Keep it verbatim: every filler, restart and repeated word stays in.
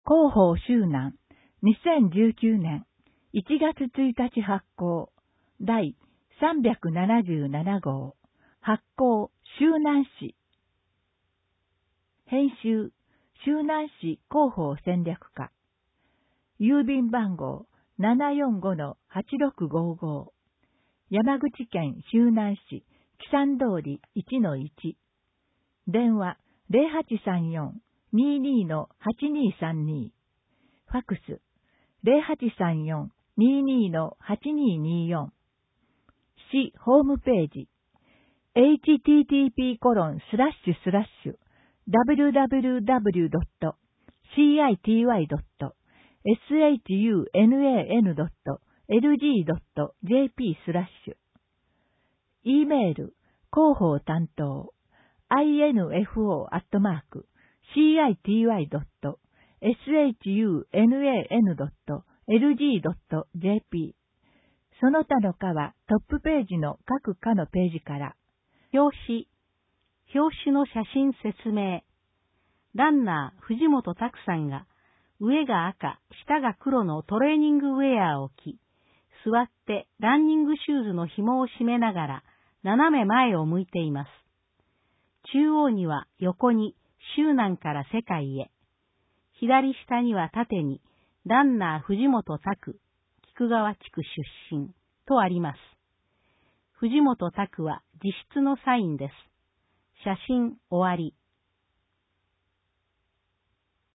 広報周南にせんじゅうきゅうねんいちがつついたち発行第さんびゃくななじゅうななごう発行周南市編集周南市広報戦略課郵便番号 ななよんごのはちろくごご 山口県周南市木山通り いちのいち 電話 ゼロはちさんよん にーにーのはちにーさんに ファクス ゼロはちさんよん にーにーのはちにーにーよん 市ホームページ エイチティーティーピーコロンスラッシュスラッシュダブリューダブリューダブリュードットシーアイティーワイドットエスエイチユーエヌエーエヌドットエルジードットジェーピー スラッシュ E メール広報担当 アイエヌエフオー アットマーク シーアイティーワイドットエスエイチユーエヌエーエヌドットエルジードットジェーピー その他の課はトップページの各課のページから表紙表紙の写真説明ランナー藤本拓さんが上が赤、下が黒のトレーニングウェアを着、座ってランニングシューズの紐を締めながら斜め前を向いています。中央には横に周南から世界へ、左下には縦にランナー藤本拓、菊川地区出身とあります。藤本拓は自筆のサインです。写真終わり。